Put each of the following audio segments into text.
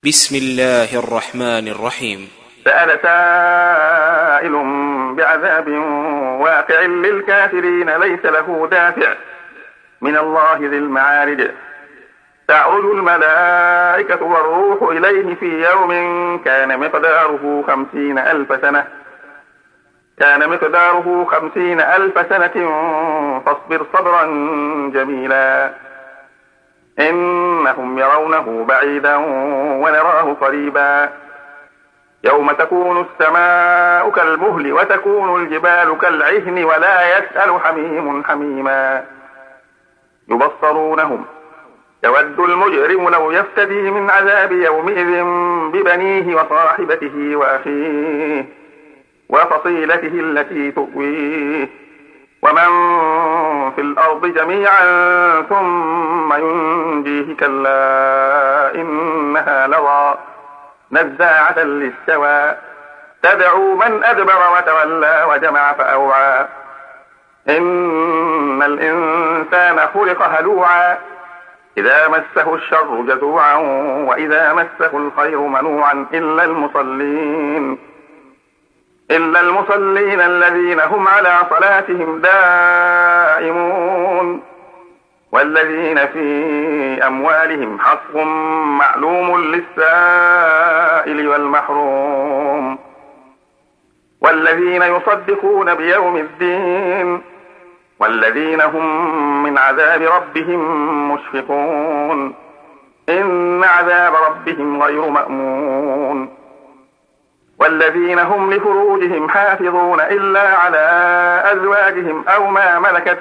بسم الله الرحمن الرحيم. سأل سائل بعذاب واقع للكافرين ليس له دافع من الله ذي المعارج. تعرج الملائكة والروح إليه في يوم كان مقداره 50,000 سنة فاصبر صبرا جميلا. إنهم يرونه بعيدا ونراه قريبا. يوم تكون السماء كالمهل وتكون الجبال كالعهن ولا يسأل حميم حميما. يبصرونهم يود المجرم لو يفتدي من عذاب يومئذ ببنيه وصاحبته وأخيه وفصيلته التي تؤويه ومن في الأرض جميعا ثم ينجيه كلا إنها لظى نزاعة للشوى تدعو من أدبر وتولى وجمع فأوعى. إن الإنسان خلق هلوعا إذا مسه الشر جزوعا وإذا مسه الخير منوعا إلا المصلين الذين هم على صلاتهم دائمون والذين في أموالهم حق معلوم للسائل والمحروم والذين يصدقون بيوم الدين والذين هم من عذاب ربهم مشفقون. إن عذاب ربهم غير مأمون. والذين هم لفروجهم حافظون إلا على أزواجهم أو ما ملكت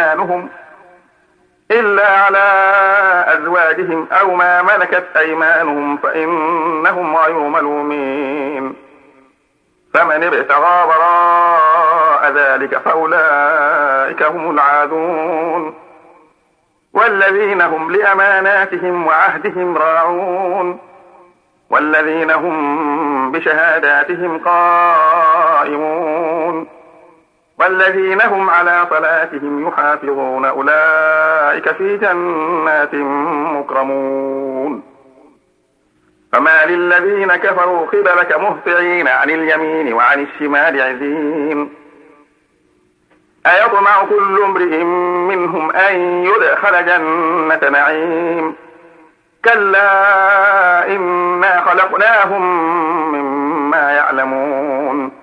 أيمانهم فإنهم غير ملومين. فمن ابتغى وراء ذلك فأولئك هم العادون. والذين هم لأماناتهم وعهدهم راعون والذين هم بشهاداتهم قائمون والذين هم على صلاتهم يحافظون أولئك في جنات مكرمون. فما للذين كفروا قبلك مهطعين عن اليمين وعن الشمال عزين. أيطمع كل امرئ منهم أن يدخل جنة نعيم. كلا إنا خلقناهم مما يعلمون.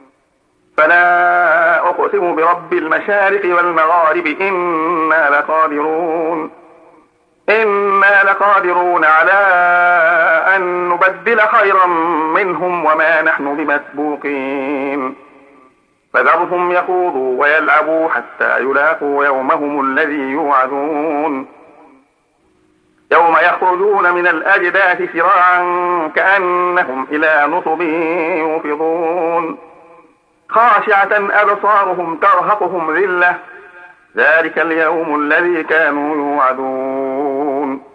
فلا أقسم برب المشارق والمغارب إنا لقادرون على أن نبدل خيرا منهم وما نحن بمسبوقين. فذرهم يخوضوا ويلعبوا حتى يلاقوا يومهم الذي يوعدون. يوم يخرجون من الأجداث سراعا كأنهم إلى نصب يوفضون. خاشعة أبصارهم ترهقهم ذلة ذلك اليوم الذي كانوا يوعدون.